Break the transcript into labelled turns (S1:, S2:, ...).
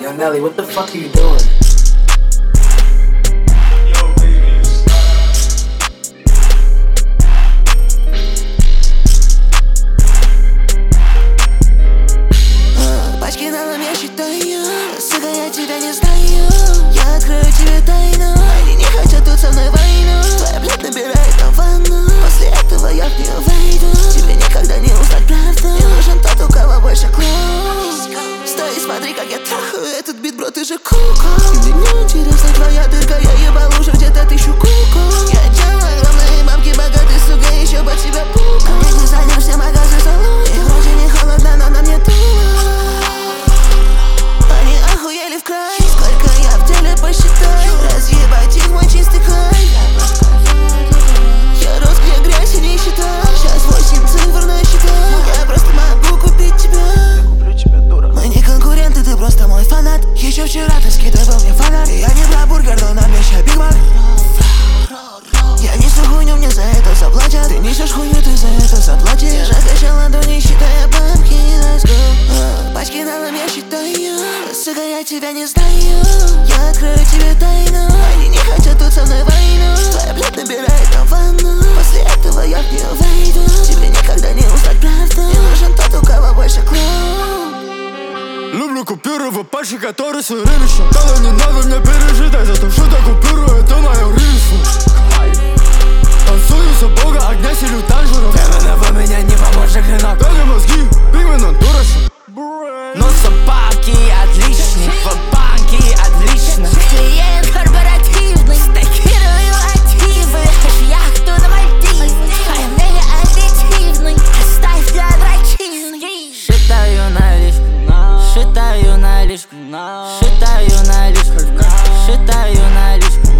S1: Yo, Nelly, what the fuck are you doing?
S2: Пачки налом я считаю, сука, я тебя не знаю. Я открою тебе тайну, они не хотят тут со мной войну. Твоя блядь набирает там ванну, после этого я в нее войду. Тебе никогда не узнать правду, мне нужен тот, у кого больше клоун. Стой и смотри, как я трахаю этот бит, бро, ты же куку. Мне не интересна твоя дырка, я ебал уже где-то 1000 куку. Я делаю огромные бабки, богатый, сука, еще под себя пука. Мне не зайдем все магазы салон, и вроде не холодно, но нам не туло. Они охуели в край, сколько я в деле, посчитай. Разъебать их мой чистый край. Я рос, где грязь и нищета. Сейчас 8 цифр на счетах. Я просто могу купить тебя. Мы не конкуренты, ты просто мой фанат. Еще вчера ты скидывал мне фанат. И я не про бургер, но на мне ща Биг Мак. Я несу хуйню, мне за это заплатят. Ты несешь хуйню, ты за это заплатишь. Я качал ладони, считая бабки, let's go. Пачки налом я считаю, сука, я тебя не знаю. Я открою тебе тайну, они не хотят тут со мной войну. Твоя блядь набирает там ванну, после этого я в нее войду. Тебе никогда не узнать правду, мне нужен тот, у кого больше клоун.
S3: Люблю купюры в пачке, которые с рыночным. Когда не надо мне пережидать, за то, что я купюру, это мое рису. Танцую за бога, огня селю танжером.
S4: ТВНВ меня не поможет хрена.
S3: Дали мозги, пигмент дурачок.
S4: Но собаки отличные, в банке отлично.
S2: Клиент корпоративный, стакирую активы. Яхту на Мальдивы, а мнение объективный. Оставь для дрочильный.
S4: Считаю наличку, считаю наличку, считаю наличку, считаю наличку.